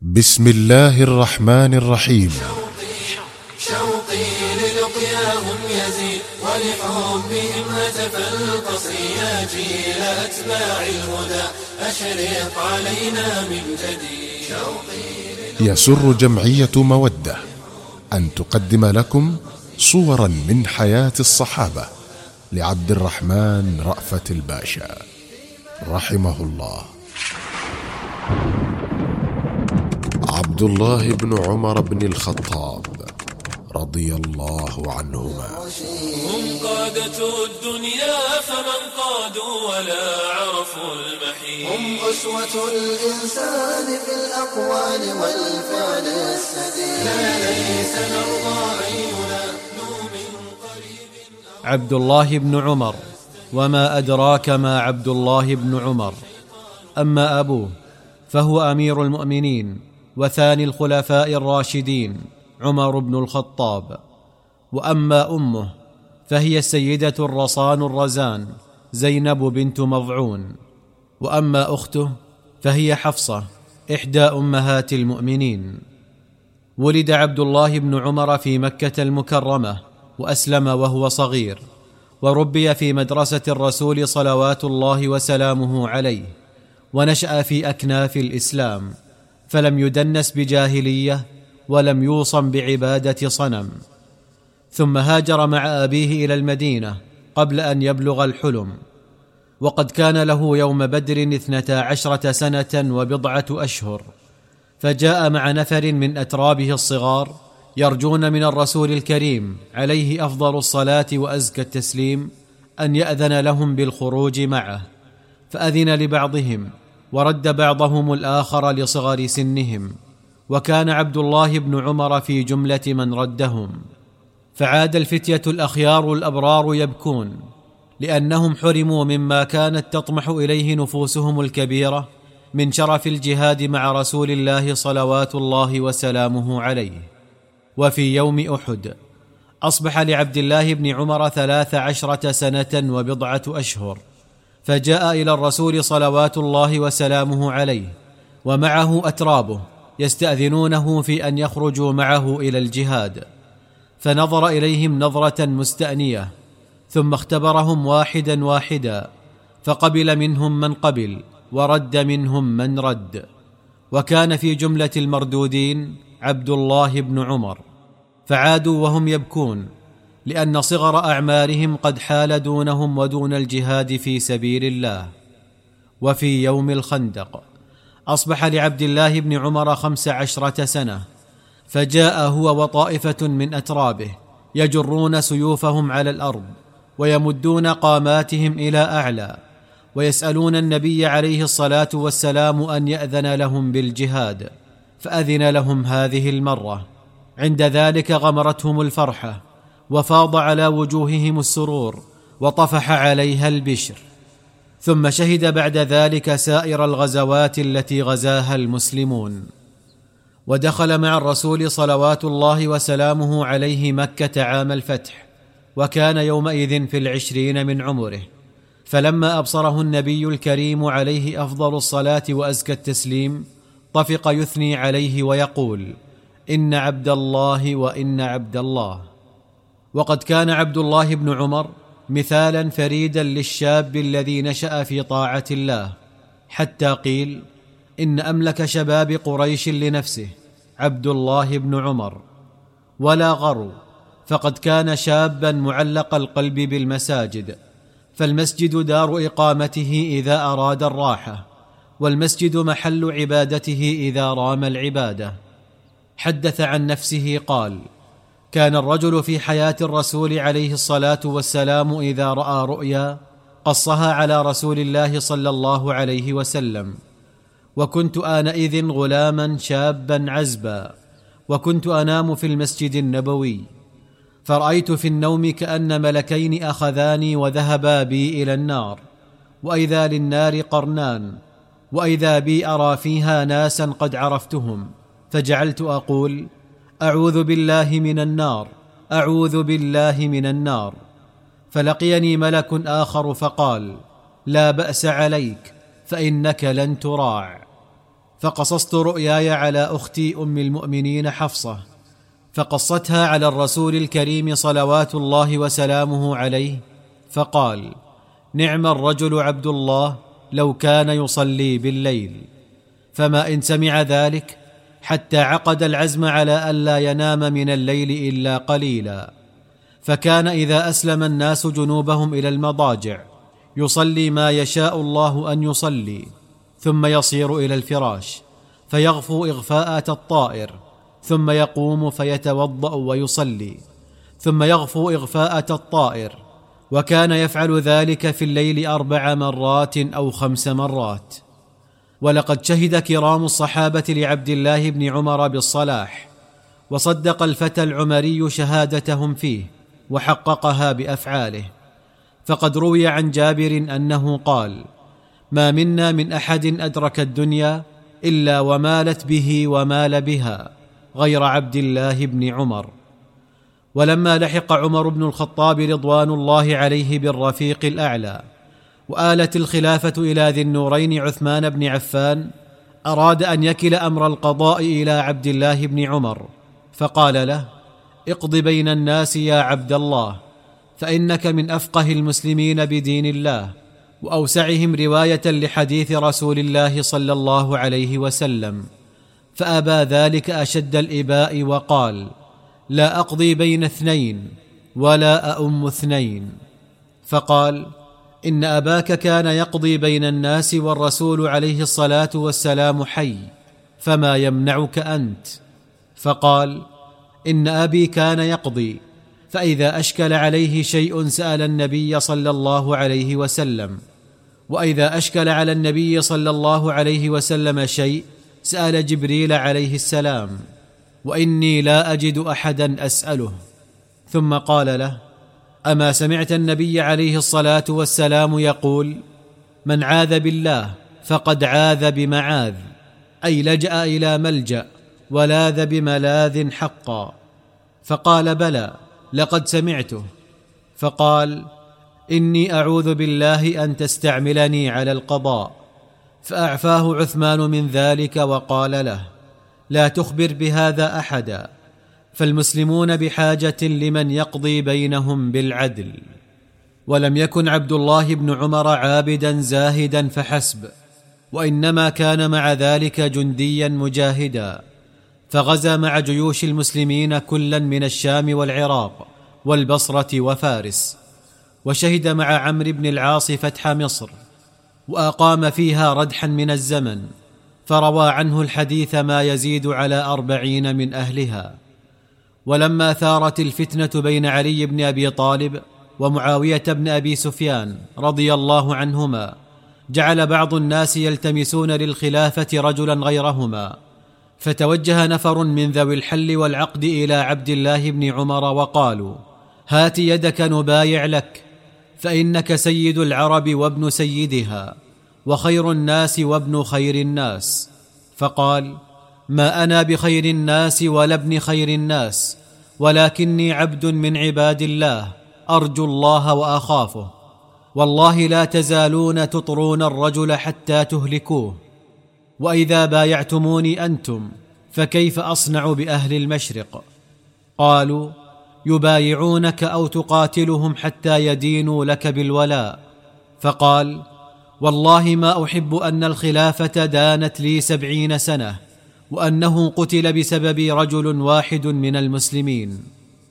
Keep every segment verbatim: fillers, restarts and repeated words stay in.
بسم الله الرحمن الرحيم. شوقي, شوقي للقياهم يزيد ولحبهم هتف القصي جيل أتباع الهدى أشرق علينا من جديد. شوقي يسر جمعية مودة أن تقدم لكم صورا من حياة الصحابة لعبد الرحمن رأفت الباشا رحمه الله. عبد الله بن عمر بن الخطاب رضي الله عنهما. هم قادة الدنيا فمن قادوا ولا عرفوا المحيط. هم أسوة الإنسان في الأقوال والفعل السديد. لا ليس نرضى أن ينالوا من قريب. عبد الله بن عمر، وما أدراك ما عبد الله بن عمر. أما أبوه فهو أمير المؤمنين وثاني الخلفاء الراشدين عمر بن الخطاب، وأما أمه فهي السيدة الرصان الرزان زينب بنت مضعون، وأما أخته فهي حفصة إحدى أمهات المؤمنين. ولد عبد الله بن عمر في مكة المكرمة وأسلم وهو صغير، وربي في مدرسة الرسول صلوات الله وسلامه عليه، ونشأ في أكناف الإسلام، فلم يدنس بجاهلية ولم يوصم بعبادة صنم. ثم هاجر مع أبيه إلى المدينة قبل أن يبلغ الحلم، وقد كان له يوم بدر اثنتا عشرة سنة وبضعة أشهر، فجاء مع نفر من أترابه الصغار يرجون من الرسول الكريم عليه أفضل الصلاة وأزكى التسليم أن يأذن لهم بالخروج معه، فأذن لبعضهم ورد بعضهم الآخر لصغر سنهم، وكان عبد الله بن عمر في جملة من ردهم. فعاد الفتية الأخيار الأبرار يبكون لأنهم حرموا مما كانت تطمح إليه نفوسهم الكبيرة من شرف الجهاد مع رسول الله صلوات الله وسلامه عليه. وفي يوم أحد أصبح لعبد الله بن عمر ثلاث عشرة سنة وبضعة أشهر، فجاء إلى الرسول صلوات الله وسلامه عليه ومعه أترابه يستأذنونه في أن يخرجوا معه إلى الجهاد، فنظر إليهم نظرة مستأنية، ثم اختبرهم واحدا واحدا، فقبل منهم من قبل ورد منهم من رد، وكان في جملة المردودين عبد الله بن عمر. فعادوا وهم يبكون لأن صغر أعمارهم قد حال دونهم ودون الجهاد في سبيل الله. وفي يوم الخندق أصبح لعبد الله بن عمر خمس عشرة سنة، فجاء هو وطائفة من أترابه يجرون سيوفهم على الأرض ويمدون قاماتهم إلى أعلى، ويسألون النبي عليه الصلاة والسلام أن يأذن لهم بالجهاد، فأذن لهم هذه المرة. عند ذلك غمرتهم الفرحة وفاض على وجوههم السرور وطفح عليها البشر. ثم شهد بعد ذلك سائر الغزوات التي غزاها المسلمون، ودخل مع الرسول صلوات الله وسلامه عليه مكة عام الفتح، وكان يومئذ في العشرين من عمره. فلما أبصره النبي الكريم عليه أفضل الصلاة وأزكى التسليم طفق يثني عليه ويقول: إن عبد الله وإن عبد الله. وقد كان عبد الله بن عمر مثالا فريدا للشاب الذي نشأ في طاعة الله، حتى قيل إن أملك شباب قريش لنفسه عبد الله بن عمر. ولا غرو، فقد كان شابا معلق القلب بالمساجد، فالمسجد دار إقامته إذا أراد الراحة، والمسجد محل عبادته إذا رام العبادة. حدث عن نفسه قال: كان الرجل في حياة الرسول عليه الصلاة والسلام إذا رأى رؤيا قصها على رسول الله صلى الله عليه وسلم، وكنت آنئذ غلاما شابا عزبا، وكنت أنام في المسجد النبوي، فرأيت في النوم كأن ملكين أخذاني وذهبا بي إلى النار، وإذا للنار قرنان، وإذا بي أرى فيها ناسا قد عرفتهم، فجعلت أقول: أعوذ بالله من النار، أعوذ بالله من النار. فلقيني ملك آخر فقال: لا بأس عليك، فإنك لن تراع. فقصصت رؤياي على أختي أم المؤمنين حفصة، فقصتها على الرسول الكريم صلوات الله وسلامه عليه، فقال: نعم الرجل عبد الله لو كان يصلي بالليل. فما إن سمع ذلك حتى عقد العزم على ألا ينام من الليل إلا قليلا، فكان إذا أسلم الناس جنوبهم إلى المضاجع يصلي ما يشاء الله أن يصلي، ثم يصير إلى الفراش فيغفو إغفاءة الطائر، ثم يقوم فيتوضأ ويصلي، ثم يغفو إغفاءة الطائر، وكان يفعل ذلك في الليل أربع مرات أو خمس مرات. ولقد شهد كرام الصحابة لعبد الله بن عمر بالصلاح، وصدق الفتى العمري شهادتهم فيه وحققها بأفعاله. فقد روي عن جابر أنه قال: ما منا من أحد أدرك الدنيا إلا ومالت به ومال بها غير عبد الله بن عمر. ولما لحق عمر بن الخطاب رضوان الله عليه بالرفيق الأعلى وآلت الخلافة إلى ذي النورين عثمان بن عفان، أراد أن يكل أمر القضاء إلى عبد الله بن عمر، فقال له: اقض بين الناس يا عبد الله، فإنك من أفقه المسلمين بدين الله وأوسعهم رواية لحديث رسول الله صلى الله عليه وسلم. فأبى ذلك أشد الإباء وقال: لا أقضي بين اثنين ولا أؤم اثنين. فقال: إن أباك كان يقضي بين الناس والرسول عليه الصلاة والسلام حي، فما يمنعك أنت؟ فقال: إن أبي كان يقضي، فإذا أشكل عليه شيء سأل النبي صلى الله عليه وسلم، وإذا أشكل على النبي صلى الله عليه وسلم شيء سأل جبريل عليه السلام، وإني لا أجد أحدا أسأله. ثم قال له: أما سمعت النبي عليه الصلاة والسلام يقول: من عاذ بالله فقد عاذ بمعاذ، أي لجأ إلى ملجأ ولاذ بملاذ حقا. فقال: بلى، لقد سمعته. فقال: إني أعوذ بالله أن تستعملني على القضاء. فأعفاه عثمان من ذلك وقال له: لا تخبر بهذا أحدا، فالمسلمون بحاجة لمن يقضي بينهم بالعدل. ولم يكن عبد الله بن عمر عابدا زاهدا فحسب، وإنما كان مع ذلك جنديا مجاهدا، فغزا مع جيوش المسلمين كلا من الشام والعراق والبصرة وفارس، وشهد مع عمرو بن العاص فتح مصر، وأقام فيها ردحا من الزمن، فروى عنه الحديث ما يزيد على أربعين من أهلها. ولما ثارت الفتنة بين علي بن أبي طالب ومعاوية بن أبي سفيان رضي الله عنهما، جعل بعض الناس يلتمسون للخلافة رجلا غيرهما، فتوجه نفر من ذوي الحل والعقد إلى عبد الله بن عمر وقالوا: هات يدك نبايع لك، فإنك سيد العرب وابن سيدها، وخير الناس وابن خير الناس. فقال: ما أنا بخير الناس ولا ابن خير الناس، ولكني عبد من عباد الله أرجو الله وأخافه، والله لا تزالون تطرون الرجل حتى تهلكوه، وإذا بايعتموني أنتم فكيف أصنع بأهل المشرق؟ قالوا: يبايعونك أو تقاتلهم حتى يدينوا لك بالولاء. فقال: والله ما أحب أن الخلافة دانت لي سبعين سنة، وأنه قتل بسبب رجل واحد من المسلمين.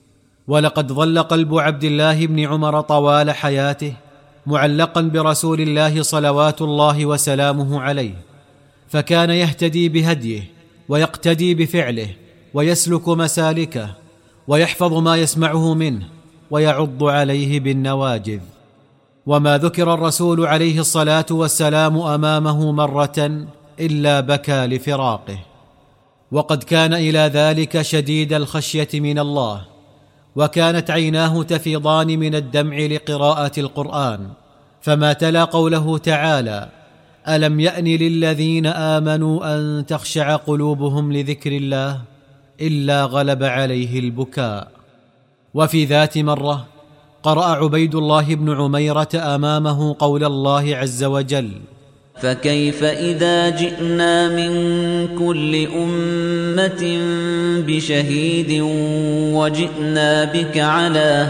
ولقد ظل قلب عبد الله بن عمر طوال حياته معلقا برسول الله صلوات الله وسلامه عليه، فكان يهتدي بهديه ويقتدي بفعله ويسلك مسالكه ويحفظ ما يسمعه منه ويعض عليه بالنواجذ. وما ذكر الرسول عليه الصلاة والسلام أمامه مرة إلا بكى لفراقه، وقد كان إلى ذلك شديد الخشية من الله، وكانت عيناه تفيضان من الدمع لقراءة القرآن، فما تلا قوله تعالى: ألم يأن للذين آمنوا أن تخشع قلوبهم لذكر الله، إلا غلب عليه البكاء. وفي ذات مرة قرأ عبيد الله بن عميرة أمامه قول الله عز وجل: فكيف إذا جئنا من كل أمة بشهيد وجئنا بك على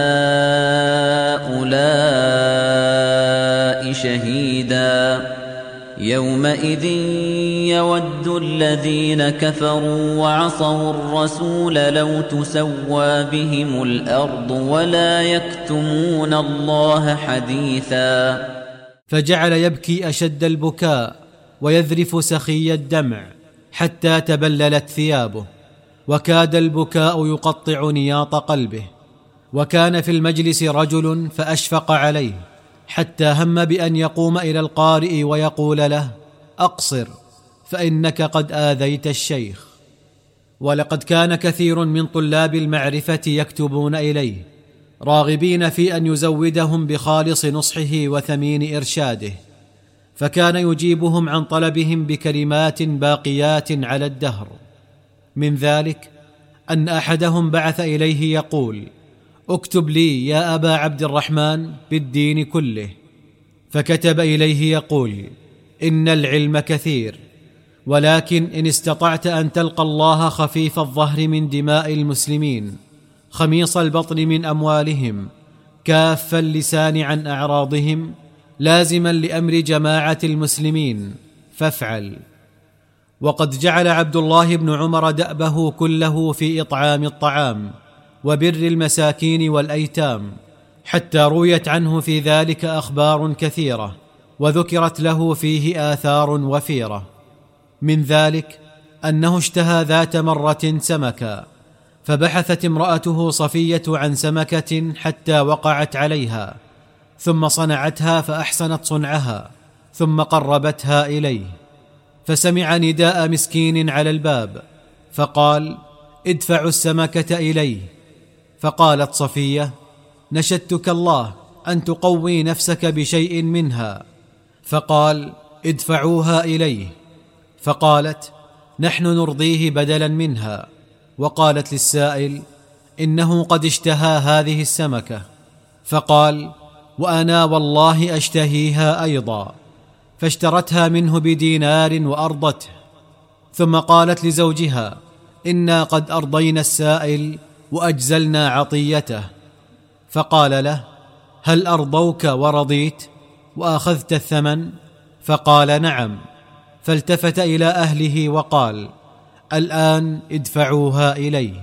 هؤلاء شهيدا يومئذ يود الذين كفروا وعصوا الرسول لو تسوى بهم الأرض ولا يكتمون الله حديثا. فجعل يبكي أشد البكاء ويذرف سخي الدمع حتى تبللت ثيابه، وكاد البكاء يقطع نياط قلبه. وكان في المجلس رجل فأشفق عليه حتى هم بأن يقوم إلى القارئ ويقول له: أقصر فإنك قد آذيت الشيخ. ولقد كان كثير من طلاب المعرفة يكتبون إليه راغبين في أن يزودهم بخالص نصحه وثمين إرشاده، فكان يجيبهم عن طلبهم بكلمات باقيات على الدهر. من ذلك أن أحدهم بعث إليه يقول: اكتب لي يا أبا عبد الرحمن بالدين كله. فكتب إليه يقول: إن العلم كثير، ولكن إن استطعت أن تلقى الله خفيف الظهر من دماء المسلمين، خميص البطن من أموالهم، كاف اللسان عن أعراضهم، لازما لأمر جماعة المسلمين، فافعل. وقد جعل عبد الله بن عمر دأبه كله في إطعام الطعام وبر المساكين والأيتام، حتى رويت عنه في ذلك أخبار كثيرة وذكرت له فيه آثار وفيرة. من ذلك أنه اشتهى ذات مرة سمكا، فبحثت امرأته صفية عن سمكة حتى وقعت عليها، ثم صنعتها فأحسنت صنعها، ثم قربتها إليه، فسمع نداء مسكين على الباب، فقال: ادفعوا السمكة إليه. فقالت صفية: نشدتك الله أن تقوي نفسك بشيء منها. فقال: ادفعوها إليه. فقالت: نحن نرضيه بدلا منها. وقالت للسائل: إنه قد اشتهى هذه السمكة. فقال: وأنا والله أشتهيها أيضا. فاشترتها منه بدينار وأرضته. ثم قالت لزوجها: إنا قد أرضينا السائل وأجزلنا عطيته. فقال له: هل أرضوك ورضيت وأخذت الثمن؟ فقال: نعم. فالتفت إلى أهله وقال: الآن ادفعوها إليه.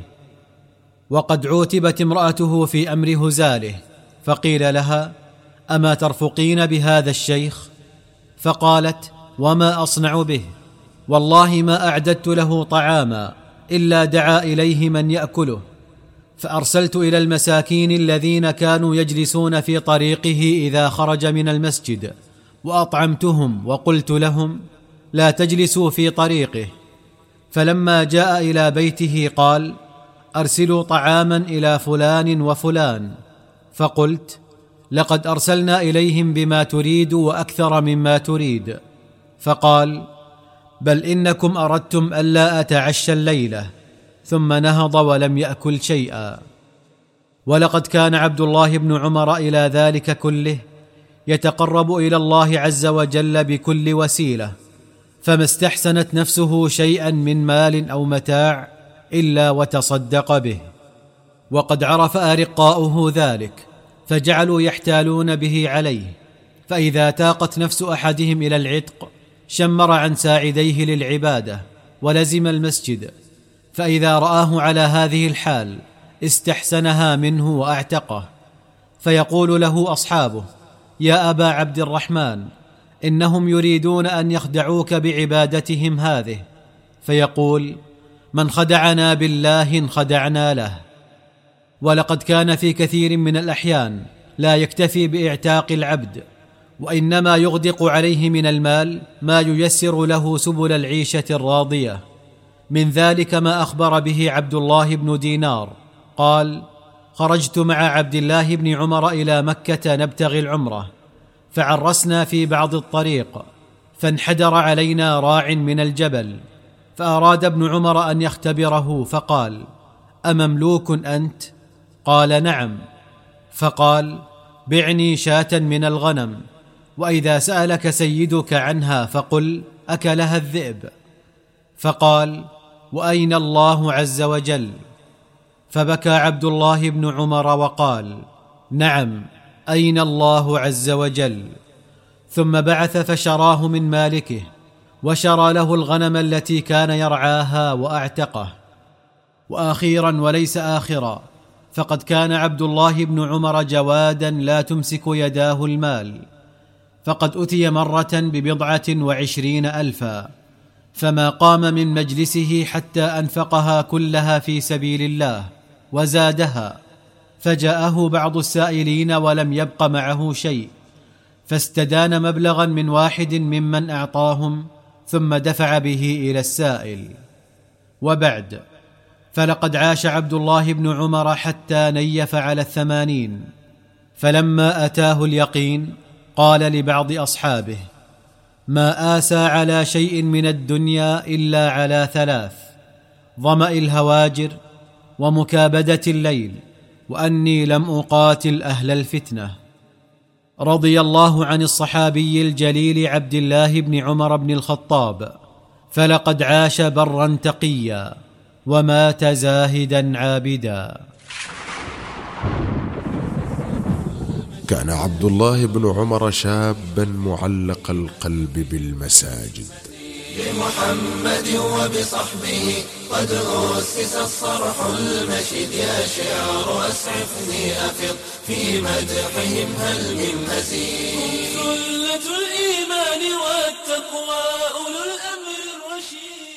وقد عوتبت امرأته في أمر هزاله، فقيل لها: أما ترفقين بهذا الشيخ؟ فقالت: وما أصنع به؟ والله ما أعددت له طعاما إلا دعا إليه من يأكله، فأرسلت إلى المساكين الذين كانوا يجلسون في طريقه إذا خرج من المسجد، وأطعمتهم وقلت لهم: لا تجلسوا في طريقه. فلما جاء إلى بيته قال: أرسلوا طعاما إلى فلان وفلان. فقلت: لقد أرسلنا إليهم بما تريد وأكثر مما تريد. فقال: بل إنكم أردتم ألا أتعشى الليلة. ثم نهض ولم يأكل شيئا. ولقد كان عبد الله بن عمر إلى ذلك كله يتقرب إلى الله عز وجل بكل وسيلة، فما استحسنت نفسه شيئا من مال أو متاع إلا وتصدق به. وقد عرف أرقاؤه ذلك، فجعلوا يحتالون به عليه، فإذا تاقت نفس أحدهم إلى العتق شمر عن ساعديه للعبادة ولزم المسجد، فإذا رآه على هذه الحال استحسنها منه وأعتقه، فيقول له أصحابه: يا أبا عبد الرحمن، إنهم يريدون أن يخدعوك بعبادتهم هذه. فيقول: من خدعنا بالله انخدعنا له. ولقد كان في كثير من الأحيان لا يكتفي بإعتاق العبد، وإنما يغدق عليه من المال ما ييسر له سبل العيشة الراضية. من ذلك ما أخبر به عبد الله بن دينار قال: خرجت مع عبد الله بن عمر إلى مكة نبتغي العمرة، فعرسنا في بعض الطريق، فانحدر علينا راع من الجبل، فأراد ابن عمر أن يختبره، فقال: أمملوك أنت؟ قال: نعم. فقال: بعني شاة من الغنم. وإذا سألك سيدك عنها فقل أكلها الذئب. فقال: وأين الله عز وجل؟ فبكى عبد الله بن عمر وقال: نعم، أين الله عز وجل؟ ثم بعث فشراه من مالكه، وشرى له الغنم التي كان يرعاها وأعتقه. وآخيرا وليس آخرا، فقد كان عبد الله بن عمر جوادا لا تمسك يداه المال، فقد أتي مرة ببضعة وعشرين ألفا، فما قام من مجلسه حتى أنفقها كلها في سبيل الله وزادها. فجاءه بعض السائلين ولم يبق معه شيء، فاستدان مبلغا من واحد ممن أعطاهم، ثم دفع به إلى السائل. وبعد، فلقد عاش عبد الله بن عمر حتى نيف على الثمانين، فلما أتاه اليقين قال لبعض أصحابه: ما آسى على شيء من الدنيا إلا على ثلاث: ظمأ الهواجر، ومكابدة الليل، وأني لم أقاتل أهل الفتنة. رضي الله عن الصحابي الجليل عبد الله بن عمر بن الخطاب، فلقد عاش برا تقيا، ومات زاهدا عابدا. كان عبد الله بن عمر شابا معلق القلب بالمساجد. بمحمد وبصحبه قد أسس الصرح المشيد، يا شعر أسعفني أفض في مدحهم هل من مزيد. سلة الإيمان والتقوى أولو الأمر الرشيد.